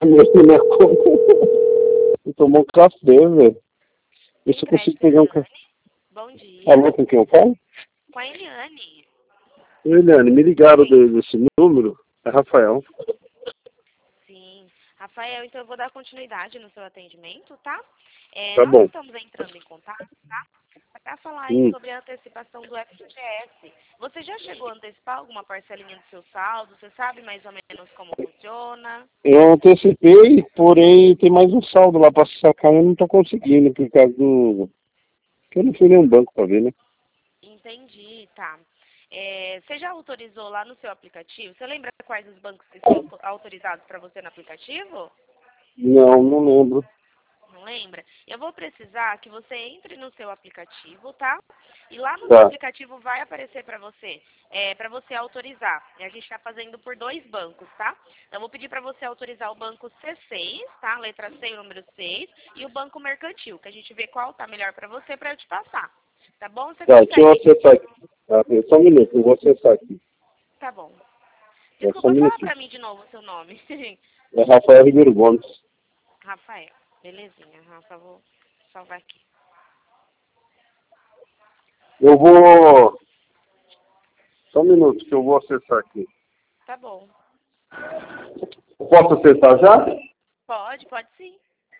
mexer na conta. Eu tomo um café, velho. Deixa eu consigo pegar um café. Bom dia. Alô, com quem eu falo? Com a Eliane. Oi, Eliane, me ligaram desse número. É Rafael. Sim. Rafael, então eu vou dar continuidade no seu atendimento, tá? Tá Nós bom. estamos entrando em contato, tá? Para falar aí sobre a antecipação do FGTS. Você já chegou a antecipar alguma parcelinha do seu saldo? Você sabe mais ou menos como funciona? Eu antecipei, porém tem mais um saldo lá para sacar e eu não tô conseguindo, por causa do... que eu não fui nenhum banco para ver, né? Entendi, tá. Você já autorizou lá no seu aplicativo? Você lembra quais os bancos que estão autorizados para você no aplicativo? Não, não lembro. Não lembra? Eu vou precisar que você entre no seu aplicativo, tá? E lá no seu Tá. aplicativo vai aparecer para você autorizar. E a gente está fazendo por 2 bancos, tá? Então, eu vou pedir para você autorizar o banco C6, tá? Letra C, o número 6, e o banco mercantil, que a gente vê qual tá melhor para você para eu te passar. Tá bom? Você Tá, deixa eu consegue? acessar aqui. Tá, só um minuto, eu vou acessar aqui. Tá bom. É só um Desculpa, fala minutinho. para mim de novo o seu nome. É Rafael Ribeiro Gomes. Rafael. Belezinha, Rafa. Vou salvar aqui. Eu vou... Só um minuto que eu vou acessar aqui. Tá bom. Eu posso acessar já? Pode sim.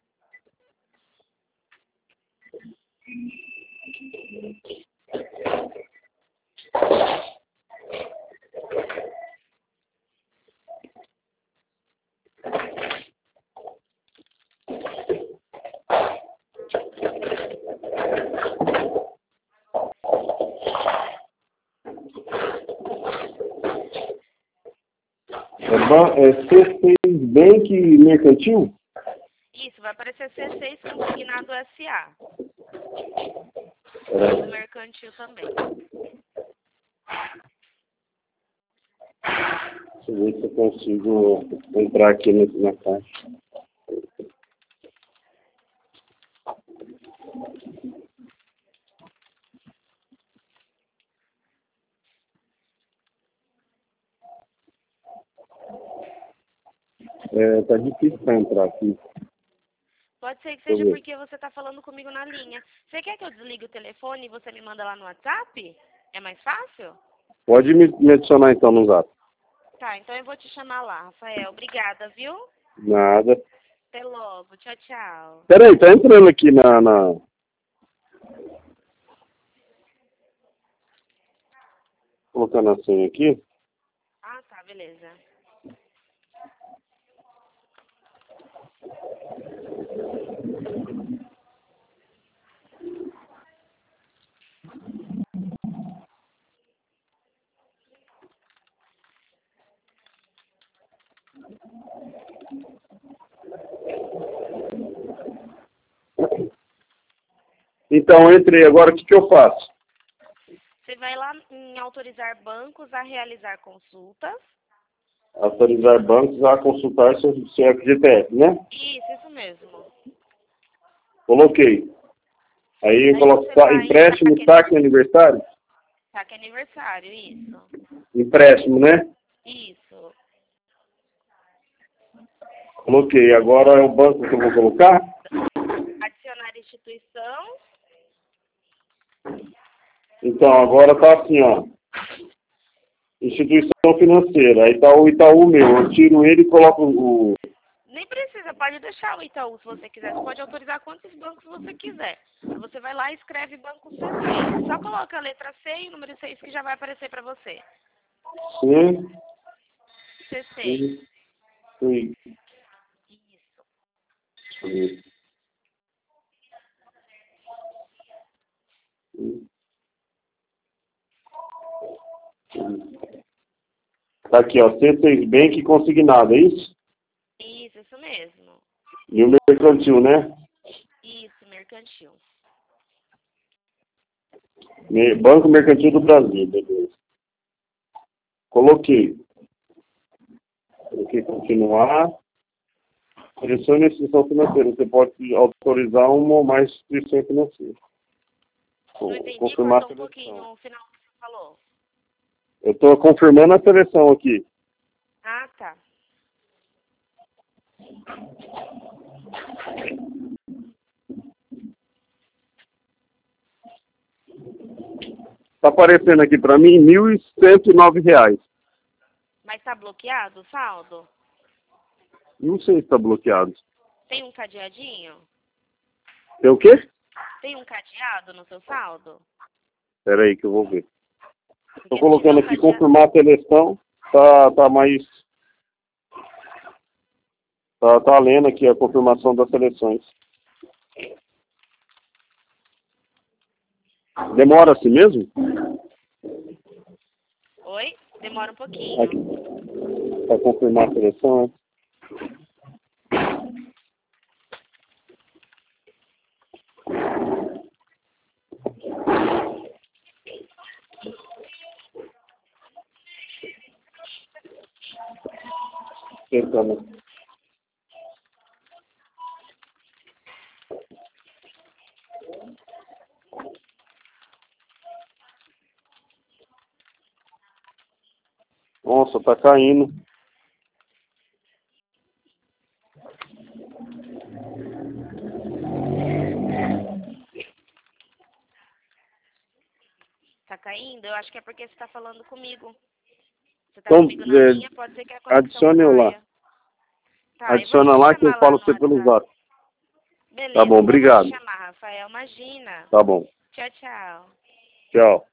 É C6 Bank Mercantil? Isso, vai aparecer C6 consignado SA. É. E o mercantil também. Deixa eu ver se eu consigo entrar aqui na caixa. Tá difícil para entrar aqui. Pode ser que seja porque você está falando comigo na linha. Você quer que eu desligue o telefone e você me manda lá no WhatsApp? É mais fácil? Pode me adicionar então no zap. Tá, então eu vou te chamar lá, Rafael. Obrigada, viu? Nada. Até logo. Tchau, tchau. Peraí, tá entrando aqui colocando a senha aqui. Ah, tá, beleza. Então, entrei. Agora, o que eu faço? Você vai lá em autorizar bancos a realizar consultas. Autorizar bancos a consultar seu FGTS, né? Isso mesmo. Coloquei. Aí eu Aí coloco você vai em empréstimo, saque aniversário? saque aniversário, isso. Empréstimo, né? Isso. Coloquei. Agora é o banco que eu vou colocar? Adicionar instituição. Então, agora tá assim, ó. Instituição financeira. Aí tá o Itaú meu. Eu tiro ele e coloco o... Nem precisa, pode deixar o Itaú se você quiser. Você pode autorizar quantos bancos você quiser. Você vai lá e escreve banco C6. Só coloca a letra C e o número 6 que já vai aparecer para você. C. C6. Sim. Isso. Tá aqui, ó. C6 Bank consignado, é isso? Isso mesmo. E o mercantil, né? Isso, mercantil. Banco Mercantil do Brasil, beleza. Coloquei. Coloquei continuar. Selecione a instituição financeira. Você pode autorizar uma ou mais instituições financeiras. Não entendi, Confirmar a cortou um pouquinho seleção. o final que você falou. Eu estou confirmando a seleção aqui. Ah, tá. Tá aparecendo aqui pra mim R$ 1.109. Mas tá bloqueado o saldo? Não sei se tá bloqueado. Tem um cadeadinho? Tem o quê? Tem um cadeado no seu saldo? Espera aí que eu vou ver. Porque Tô se colocando tiver um aqui cadeado... confirmar a seleção. Tá mais... Tá lendo aqui a confirmação das seleções. Demora assim mesmo? Oi? Demora um pouquinho. Aqui. Pra confirmar a seleção, né? Tentando. Nossa, tá caindo. Tá caindo? Eu acho que é porque você tá falando comigo. Você tá Então, comigo na linha, pode ser que a conexão adicione eu lá. caia. Tá, eu vou Adiciona te lá que eu chamar lá falo no com você pelo WhatsApp. zap. Tá Beleza, bom, então eu vou te obrigado. chamar, Rafael. Imagina. Tá bom. Tchau, tchau. Tchau.